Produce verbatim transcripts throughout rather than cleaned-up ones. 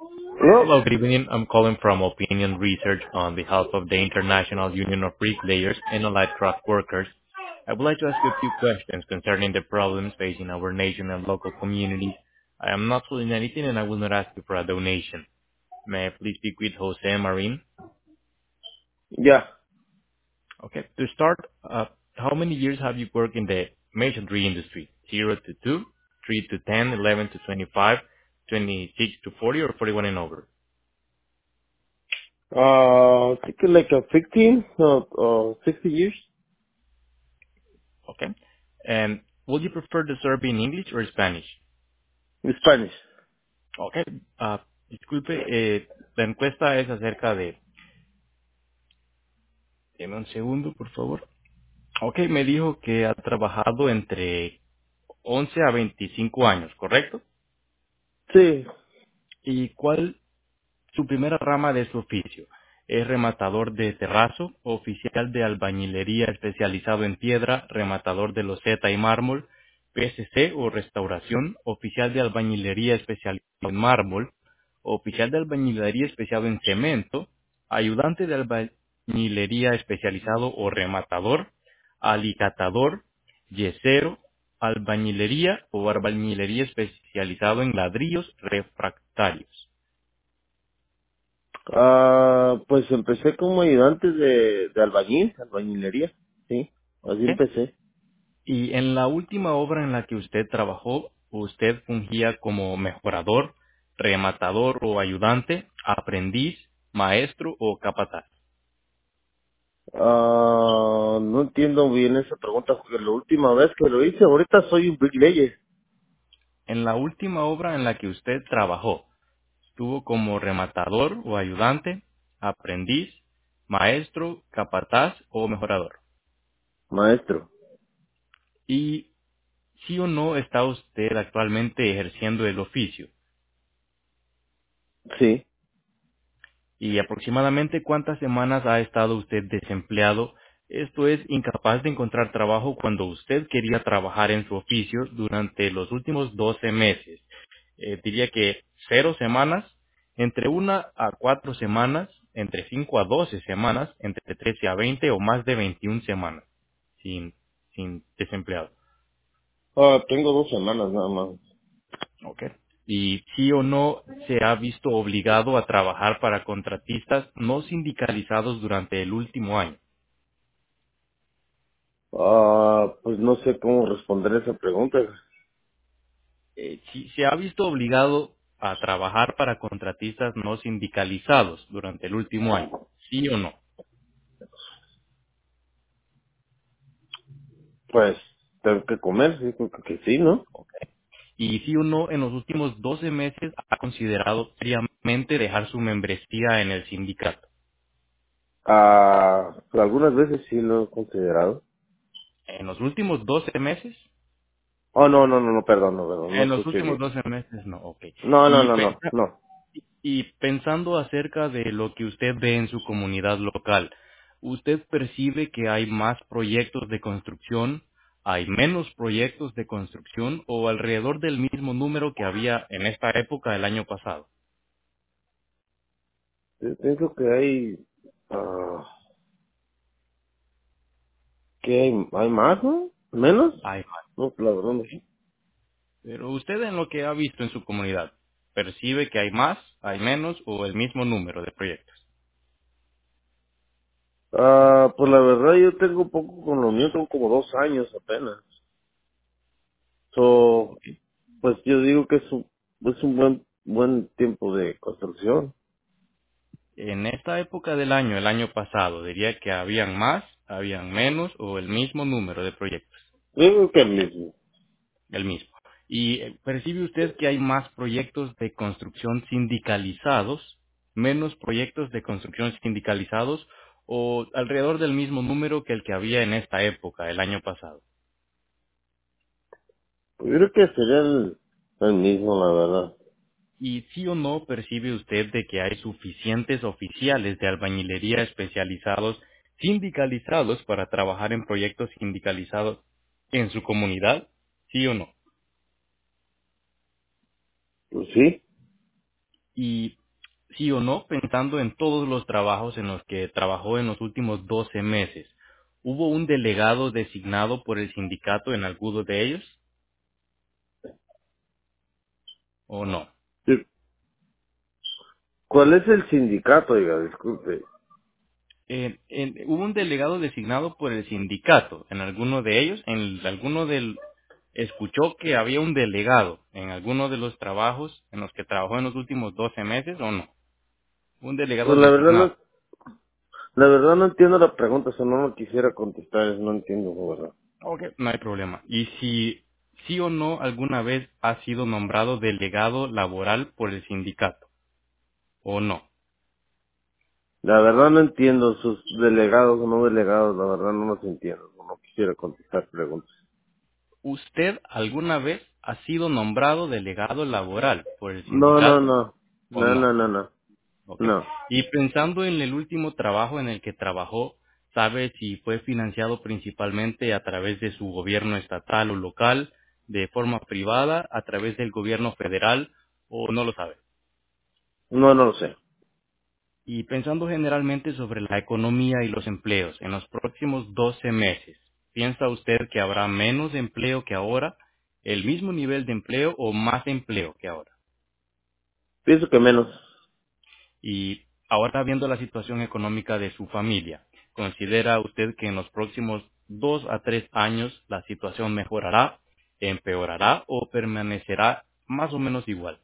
No, Hello, good evening. I'm calling from Opinion Research on behalf of the International Union of Bricklayers and Allied Craft Workers. I would like to ask you a few questions concerning the problems facing our nation and local communities. I am not holding anything, and I will not ask you for a donation. May I please speak with Jose Marin? ya. Okay. To start, uh, how many years have you worked in the masonry industry? zero to two, three to ten, eleven to twenty-five, twenty-six to forty, or forty-one and over? Uh, I think like a fifteen, uh, uh, sixty years. Okay. And would you prefer to serve in English or Spanish? In Spanish. Okay. Ah, disculpe, eh, la encuesta es acerca de... Deme un segundo, por favor. Ok, me dijo que ha trabajado entre once a veinticinco años, ¿correcto? Sí. ¿Y cuál su primera rama de su oficio? Es rematador de terrazo, oficial de albañilería especializado en piedra, rematador de loseta y mármol, P S C o restauración, oficial de albañilería especializado en mármol, oficial de albañilería especializado en cemento, ayudante de albañilería especializado o rematador, alicatador, yesero, albañilería o albañilería especializado en ladrillos refractarios. Ah, pues empecé como ayudante de, de albañil, albañilería. Sí. Así ¿Ok? empecé. Y en la última obra en la que usted trabajó, usted fungía como mejorador, rematador o ayudante, aprendiz, maestro o capataz. Ah, no entiendo bien esa pregunta porque la última vez que lo hice, ahorita soy un bricklayer. En la última obra en la que usted trabajó, estuvo como rematador o ayudante, aprendiz, maestro, capataz o mejorador. Maestro. Y sí o no está usted actualmente ejerciendo el oficio. Sí. ¿Y aproximadamente cuántas semanas ha estado usted desempleado? Esto es, incapaz de encontrar trabajo cuando usted quería trabajar en su oficio durante los últimos doce meses. Eh, diría que cero semanas, entre una a cuatro semanas, entre cinco a doce semanas, entre trece a veinte o más de veintiuna semanas sin, sin desempleado. Ah, tengo dos semanas nada más. ¿Ok? Y sí o no se ha visto obligado a trabajar para contratistas no sindicalizados durante el último año. Ah, pues no sé cómo responder esa pregunta. Eh, si se ha visto obligado a trabajar para contratistas no sindicalizados durante el último año, sí o no. Pues, tengo que comer, sí, creo que sí, ¿no? ¿Ok? Y sí o no en los últimos doce meses ha considerado seriamente dejar su membresía en el sindicato. Ah, algunas veces sí lo he considerado. En los últimos doce meses, Oh, no, no, no, no, perdón, no, perdón, no en los escuché últimos bien. doce meses no, ok. No, no, Y no, no, pensa- no. Y pensando acerca de lo que usted ve en su comunidad local, ¿usted percibe que hay más proyectos de construcción, hay menos proyectos de construcción o alrededor del mismo número que había en esta época del año pasado? Yo pienso que hay, ah, que hay, hay más, ¿no? ¿Menos? Hay más, No, la verdad no. ¿sí? Pero usted en lo que ha visto en su comunidad, ¿percibe que hay más, hay menos o el mismo número de proyectos? Ah, pues la verdad yo tengo poco con lo mío, tengo como dos años apenas. So, pues yo digo que es un, es un buen, buen tiempo de construcción. En esta época del año, el año pasado, diría que habían más, habían menos o el mismo número de proyectos. Yo digo que el mismo. El mismo. ¿Y eh, percibe usted que hay más proyectos de construcción sindicalizados, menos proyectos de construcción sindicalizados o alrededor del mismo número que el que había en esta época, el año pasado? Yo creo que sería el, el mismo, la verdad. ¿Y sí o no percibe usted de que hay suficientes oficiales de albañilería especializados, sindicalizados para trabajar en proyectos sindicalizados en su comunidad? ¿Sí o no? Pues sí. Y sí o no, pensando en todos los trabajos en los que trabajó en los últimos doce meses, ¿hubo un delegado designado por el sindicato en alguno de ellos o no? Sí. ¿Cuál es el sindicato, oiga? Disculpe. Eh, en- ¿Hubo un delegado designado por el sindicato en alguno de ellos? ¿En alguno del escuchó que había un delegado en alguno de los trabajos en los que trabajó en los últimos doce meses o no? Un delegado Pues la verdad designado. no, la verdad no entiendo la pregunta, o sea, no lo quisiera contestar, no entiendo, la verdad. Ok, no hay problema. ¿Y si sí o no alguna vez ha sido nombrado delegado laboral por el sindicato o no? La verdad no entiendo sus delegados o no delegados, la verdad no los entiendo, no quisiera contestar preguntas. ¿Usted alguna vez ha sido nombrado delegado laboral por el No, no, sindicato no, o no, no? no, no, no, Ok. no. Y pensando en el último trabajo en el que trabajó, ¿sabe si fue financiado principalmente a través de su gobierno estatal o local, de forma privada, a través del gobierno federal o no lo sabe? No, no lo sé. Y pensando generalmente sobre la economía y los empleos en los próximos doce meses, ¿piensa usted que habrá menos empleo que ahora, el mismo nivel de empleo o más empleo que ahora? Pienso que menos. Y ahora viendo la situación económica de su familia, ¿considera usted que en los próximos dos a tres años la situación mejorará, empeorará o permanecerá más o menos igual?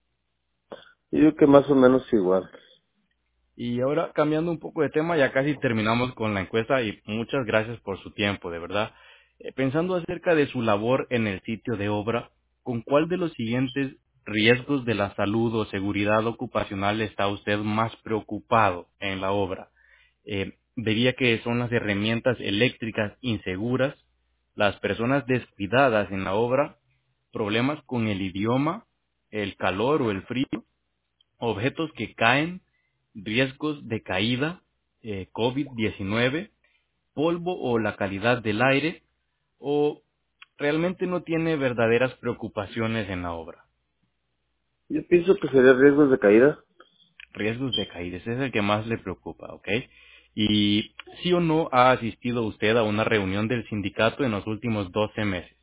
Yo digo que más o menos igual. Y ahora cambiando un poco de tema, ya casi terminamos con la encuesta y muchas gracias por su tiempo, de verdad. Eh, pensando acerca de su labor en el sitio de obra, ¿con cuál de los siguientes riesgos de la salud o seguridad ocupacional está usted más preocupado en la obra? Eh, diría que son las herramientas eléctricas inseguras, las personas descuidadas en la obra, problemas con el idioma, el calor o el frío, objetos que caen, riesgos de caída, eh, COVID diecinueve, polvo o la calidad del aire, o realmente no tiene verdaderas preocupaciones en la obra. Yo pienso que sería riesgos de caída. Riesgos de caída, ese es el que más le preocupa, ¿ok? Y sí o no ha asistido usted a una reunión del sindicato en los últimos doce meses.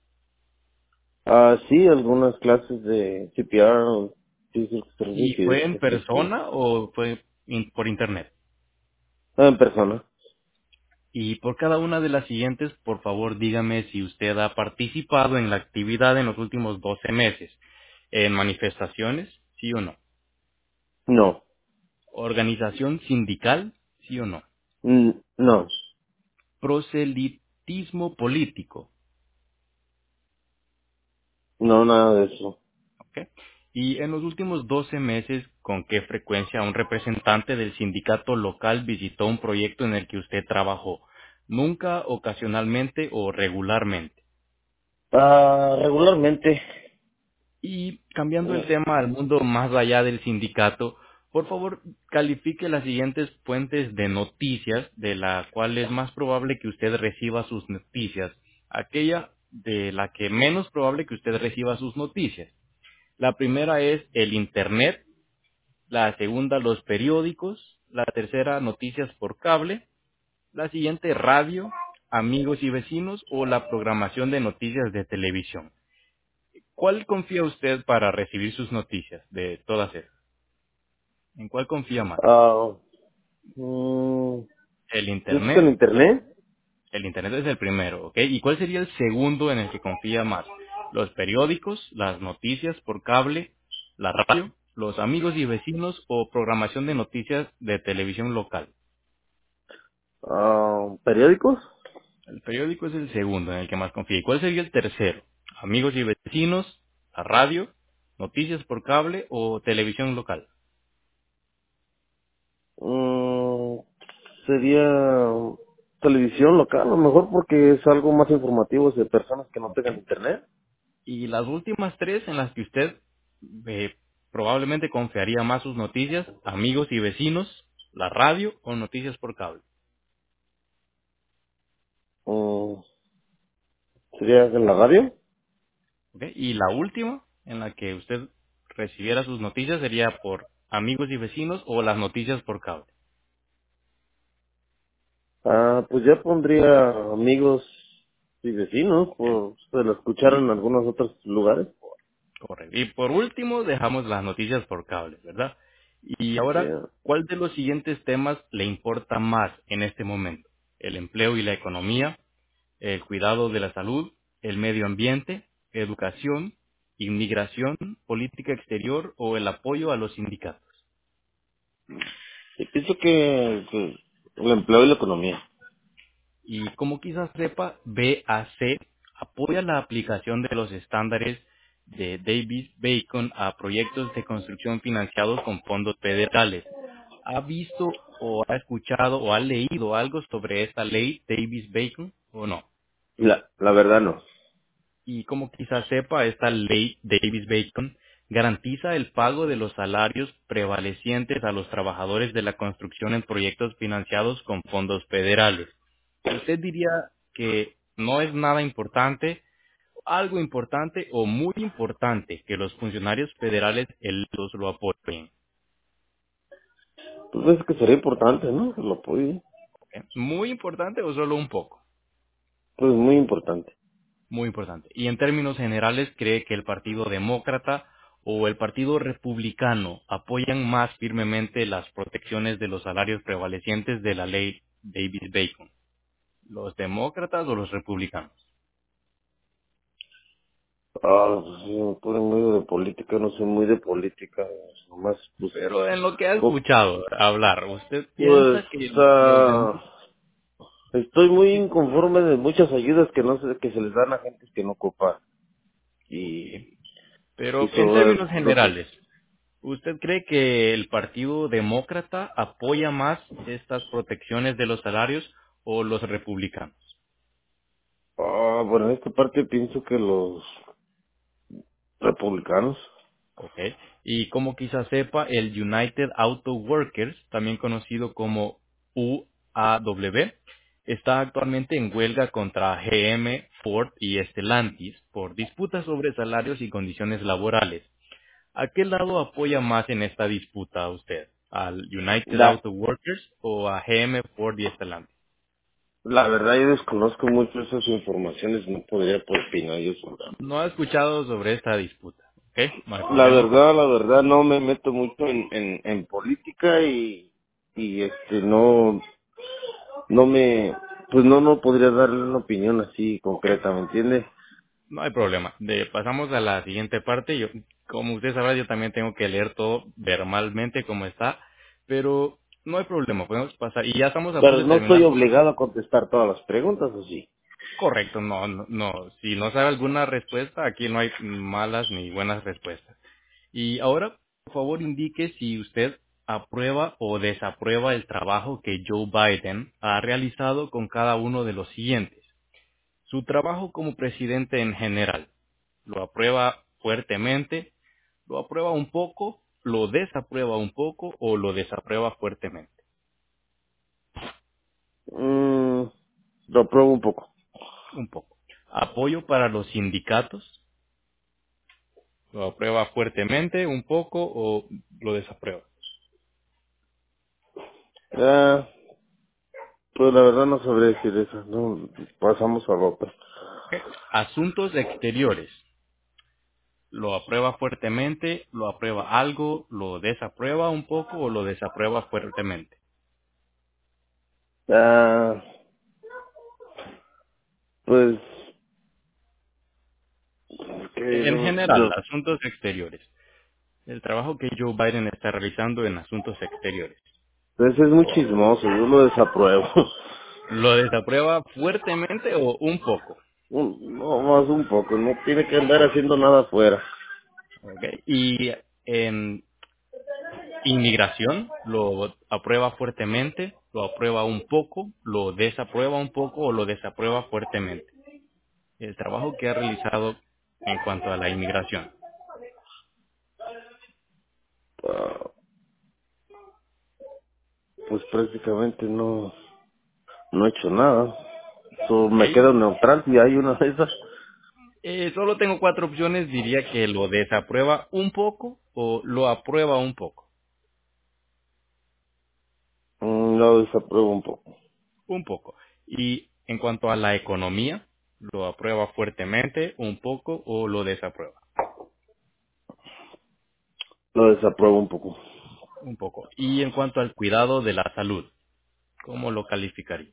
Ah, sí, algunas clases de C P R, o Physical ¿Y Service y fue en eso, sí, sí. persona o fue in- por internet? Ah, en persona. Y por cada una de las siguientes, por favor, dígame si usted ha participado en la actividad en los últimos doce meses. En manifestaciones, sí o no. No. Organización sindical, sí o no. Mm, no. Proselitismo político, No, nada de eso. ¿ok? Y en los últimos doce meses, ¿con qué frecuencia un representante del sindicato local visitó un proyecto en el que usted trabajó? ¿Nunca, ocasionalmente o regularmente? Ah, regularmente. Y cambiando el Mm, tema al mundo más allá del sindicato, por favor, califique las siguientes fuentes de noticias de la cual es más probable que usted reciba sus noticias. Aquella de la que menos probable que usted reciba sus noticias. La primera es el Internet, la segunda los periódicos, la tercera noticias por cable, la siguiente radio, amigos y vecinos o la programación de noticias de televisión. ¿Cuál confía usted para recibir sus noticias de todas esas? ¿En cuál confía más? Ah, mm, El pienso que en Internet, internet. el Internet es el primero, ¿ok? ¿Y cuál sería el segundo en el que confía más? Los periódicos, las noticias por cable, la radio, los amigos y vecinos o programación de noticias de televisión local. Ah, periódicos. El periódico es el segundo en el que más confía. ¿Y cuál sería el tercero? Amigos y vecinos, la radio, noticias por cable o televisión local. Mm, sería televisión local, a lo mejor porque es algo más informativo de personas que no ¿Ok? tengan internet. Y las últimas tres en las que usted eh, probablemente confiaría más sus noticias, amigos y vecinos, la radio o noticias por cable. Mm, sería en la radio. ¿Ok? Y la última en la que usted recibiera sus noticias sería por amigos y vecinos o las noticias por cable. Ah, pues ya pondría amigos y vecinos, Ok. por se lo escucharon Y, en algunos otros lugares. correcto. Y por último, dejamos las noticias por cable, ¿verdad? Y ahora, Yeah. ¿cuál de los siguientes temas le importa más en este momento? ¿El empleo y la economía? ¿El cuidado de la salud? ¿El medio ambiente? ¿Educación? ¿Inmigración? ¿Política exterior? ¿O el apoyo a los sindicatos? Y pienso que, que el empleo y la economía. Y como quizás sepa, B A C apoya la aplicación de los estándares de Davis-Bacon a proyectos de construcción financiados con fondos federales. ¿Ha visto o ha escuchado o ha leído algo sobre esta ley Davis-Bacon o no? La, la verdad no. Y como quizás sepa, esta ley Davis-Bacon garantiza el pago de los salarios prevalecientes a los trabajadores de la construcción en proyectos financiados con fondos federales. ¿Usted diría que no es nada importante, algo importante o muy importante que los funcionarios federales electos lo apoyen? Pues es que sería importante, ¿no? Lo apoyo. ¿Eh? ¿Muy importante o solo un poco? Pues muy importante. Muy importante. Y en términos generales, ¿cree que el Partido Demócrata o el Partido Republicano apoyan más firmemente las protecciones de los salarios prevalecientes de la ley Davis-Bacon? ¿Los demócratas o los republicanos? Ah, pues sí, me pone medio de política, no soy muy de política, nomás, pues, Pero en lo que ha co- escuchado hablar, ¿usted pues, piensa que los ah, demócratas... estoy muy inconforme de muchas ayudas que no sé, que se les dan a gente que no ocupa. Y, y Pero en sobre términos lo que, generales, ¿usted cree que el Partido Demócrata apoya más estas protecciones de los salarios o los republicanos? ah, bueno, en esta parte pienso que los republicanos, Ok. Y como quizás sepa, el United Auto Workers, también conocido como U A W, está actualmente en huelga contra G M, Ford y Stellantis por disputas sobre salarios y condiciones laborales. ¿A qué lado apoya más en esta disputa usted? ¿Al United la, Auto Workers o a G M, Ford y Stellantis? la verdad yo desconozco mucho esas informaciones, no podría por opinar yo sobre. No he escuchado sobre esta disputa. ¿Ok? No hay La problema. verdad, la verdad, no me meto mucho en, en, en política y, y este, no, no me, pues no, no podría darle una opinión así concreta, ¿me entiende? No hay problema. De, pasamos a la siguiente parte. Yo, como usted sabrá, yo también tengo que leer todo verbalmente como está, pero no hay problema. Podemos pasar. Y ya estamos a punto Pero de no estoy terminar. obligado a contestar todas las preguntas, ¿o sí? Correcto, no, no, no. Si no sabe alguna respuesta, aquí no hay malas ni buenas respuestas. Y ahora, por favor, indique si usted aprueba o desaprueba el trabajo que Joe Biden ha realizado con cada uno de los siguientes. Su trabajo como presidente en general. ¿Lo aprueba fuertemente? ¿Lo aprueba un poco? ¿Lo desaprueba un poco? ¿O lo desaprueba fuertemente? Mm, lo apruebo un poco. Un poco. ¿Apoyo para los sindicatos? ¿Lo aprueba fuertemente, un poco o lo desaprueba? Ah, pues la verdad no sabré decir eso, no, pasamos a la otra. Ok. Asuntos exteriores. ¿Lo aprueba fuertemente? ¿Lo aprueba algo? ¿Lo desaprueba un poco o lo desaprueba fuertemente? Ah, pues, que En no, general, yo, asuntos exteriores. El trabajo que Joe Biden está realizando en asuntos exteriores. ese es muy ¿Lo, chismoso, yo lo desapruebo. lo desaprueba fuertemente o un poco? Un- no, más un poco, no tiene que andar haciendo nada afuera. ¿Ok? Y en inmigración, ¿lo aprueba fuertemente? ¿Lo aprueba un poco? ¿Lo desaprueba un poco o lo desaprueba fuertemente? El trabajo que ha realizado en cuanto a la inmigración. Ah, pues prácticamente no, no he hecho nada. So, ¿Ok? me quedo neutral si hay una de esas. Eh, solo tengo cuatro opciones. Diría que lo desaprueba un poco o lo aprueba un poco? Mm, Lo desapruebo un poco. Un poco. Y en cuanto a la economía, ¿lo aprueba fuertemente, un poco o lo desaprueba? Lo desapruebo un poco. Un poco. Y en cuanto al cuidado de la salud, ¿cómo lo calificaría?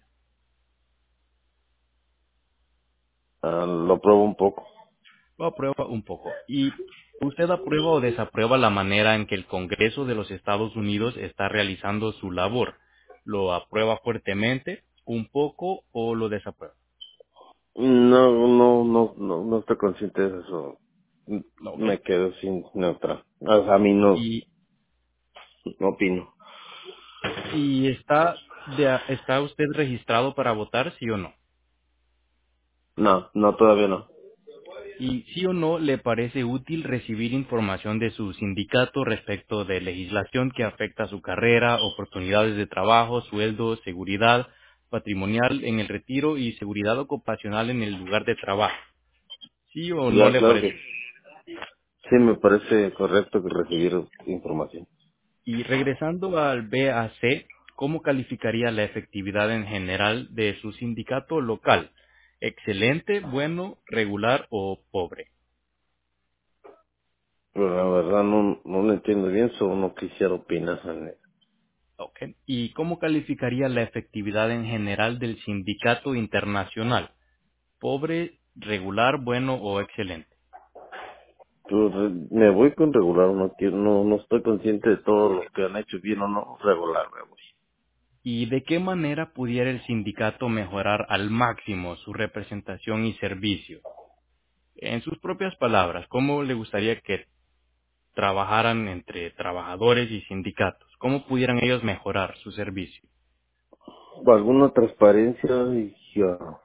Ah, lo apruebo un poco. Lo aprueba un poco. ¿Y usted aprueba o desaprueba la manera en que el Congreso de los Estados Unidos está realizando su labor? ¿Lo aprueba fuertemente, un poco o lo desaprueba? No, no, no, no, no estoy consciente de eso. Mm, No, ¿ok? Me quedo sin neutral. O sea, a mí no, ¿Y, no opino. y está, de- está usted registrado para votar, sí o no? No, no, todavía no. ¿Y sí o no le parece útil recibir información de su sindicato respecto de legislación que afecta su carrera, oportunidades de trabajo, sueldo, seguridad patrimonial en el retiro y seguridad ocupacional en el lugar de trabajo? ¿Sí o no Ya, le claro parece? que sí me parece correcto que recibir información. Y regresando al B A C, ¿cómo calificaría la efectividad en general de su sindicato local? ¿Excelente, bueno, regular o pobre? Pero la verdad no, no lo entiendo bien, solo no quisiera opinar en eso. Ok. ¿Y cómo calificaría la efectividad en general del sindicato internacional? ¿Pobre, regular, bueno o excelente? Pues, re- me voy con regular, no quiero, no, no estoy consciente de todo lo que han hecho bien o no, regular me voy. ¿Y de qué manera pudiera el sindicato mejorar al máximo su representación y servicio? En sus propias palabras, ¿cómo le gustaría que trabajaran entre trabajadores y sindicatos? ¿Cómo pudieran ellos mejorar su servicio? Alguna transparencia y ah,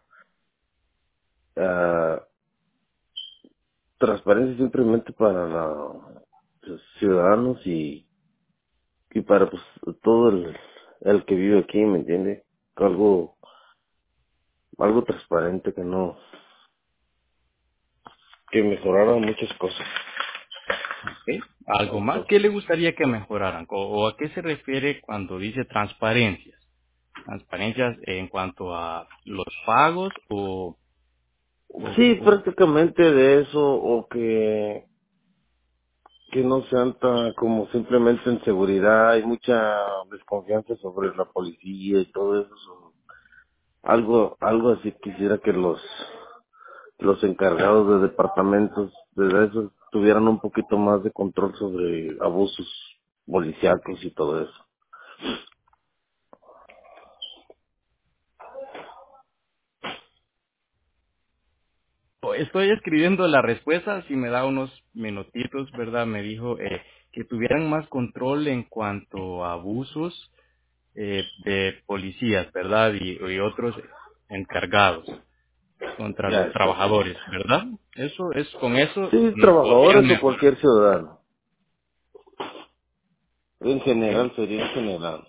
ah, transparencia simplemente para la- los ciudadanos y, y para pues todo el, el que vive aquí, ¿me entiende? Algo, algo transparente que no, que mejorara muchas cosas. Ok. ¿Algo más? Entonces, ¿Qué le gustaría que mejoraran? ¿O o a qué se refiere cuando dice transparencias? ¿Transparencias en cuanto a los pagos o, o, sí, o- prácticamente de eso, o que, que no sean tan como simplemente en seguridad, hay mucha desconfianza sobre la policía y todo eso. Algo, algo así quisiera que los, los encargados de departamentos de eso tuvieran un poquito más de control sobre abusos policíacos y todo eso. o estoy escribiendo la respuesta? Si me da unos minutitos, ¿verdad? Me dijo eh, que tuvieran más control en cuanto a abusos eh, de policías, ¿verdad? Y, y otros encargados contra Ya los está bien. trabajadores, ¿verdad? Eso es, con eso Sí, nos podrían trabajadores o mejorar. cualquier ciudadano. En ¿Ok? general sería en general.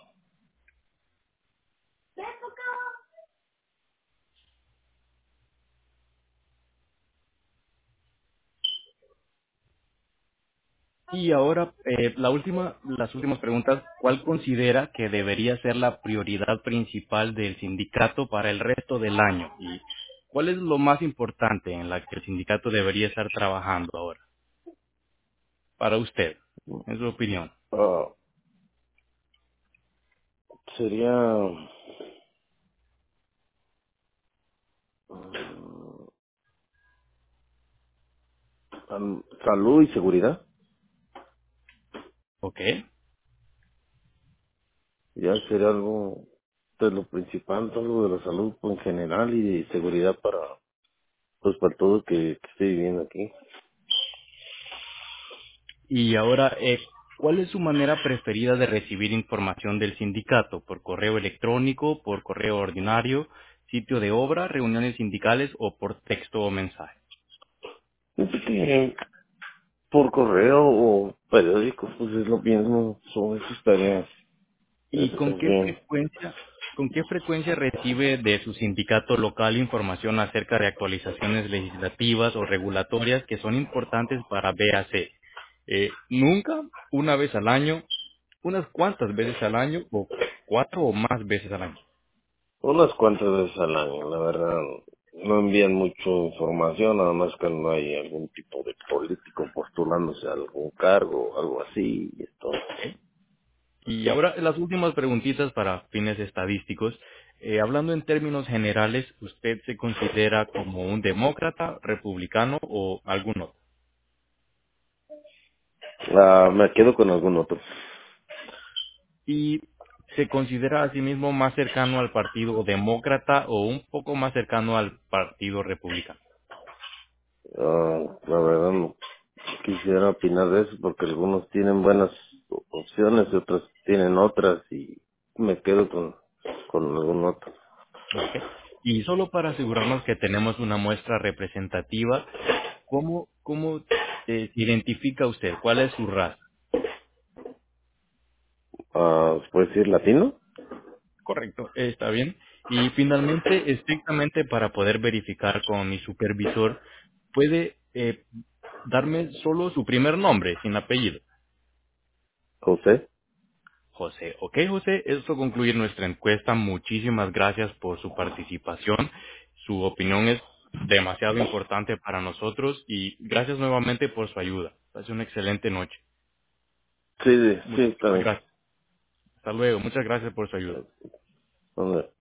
Y ahora, eh, la última, las últimas preguntas, ¿cuál considera que debería ser la prioridad principal del sindicato para el resto del año? ¿Y cuál es lo más importante en la que el sindicato debería estar trabajando ahora? Para usted, en su opinión. Ah, sería mm, am- salud y seguridad. ¿Ok? Ya sería algo de lo principal, algo de la salud en general y de seguridad para, pues para todo que, que esté viviendo aquí. Y ahora, eh, ¿cuál es su manera preferida de recibir información del sindicato? ¿Por correo electrónico, por correo ordinario, sitio de obra, reuniones sindicales o por texto o mensaje? Fíjate que por correo o periódico, pues es lo mismo, son esas tareas. ¿Y Eso con es qué bien. frecuencia, con qué frecuencia recibe de su sindicato local información acerca de actualizaciones legislativas o regulatorias que son importantes para B A C? Eh, nunca, una vez al año, unas cuantas veces al año, o cuatro o más veces al año. Unas cuantas veces al año, la verdad. No envían mucha información, nada más que no hay algún tipo de político postulándose a algún cargo o algo así. Y esto. Y ahora las últimas preguntitas para fines estadísticos. Eh, hablando en términos generales, ¿usted se considera como un demócrata, republicano o algún otro? Ah, me quedo con algún otro. ¿Y se considera a sí mismo más cercano al partido demócrata o un poco más cercano al partido republicano? Ah, la verdad no quisiera opinar de eso porque algunos tienen buenas opciones y otros tienen otras y me quedo con, con algún otro. Ok. Y solo para asegurarnos que tenemos una muestra representativa, ¿cómo, cómo eh, se identifica usted? ¿Cuál es su raza? Ah, ¿puedes decir latino? Correcto, está bien. Y finalmente, estrictamente para poder verificar con mi supervisor, puede eh, darme solo su primer nombre, sin apellido. José. José. Ok, José, esto concluye nuestra encuesta. Muchísimas gracias por su participación. Su opinión es demasiado importante para nosotros y gracias nuevamente por su ayuda. Pase una excelente noche. Sí, sí, Muchísimas está bien. gracias. Hasta luego. Muchas gracias por su ayuda. ¿Dónde?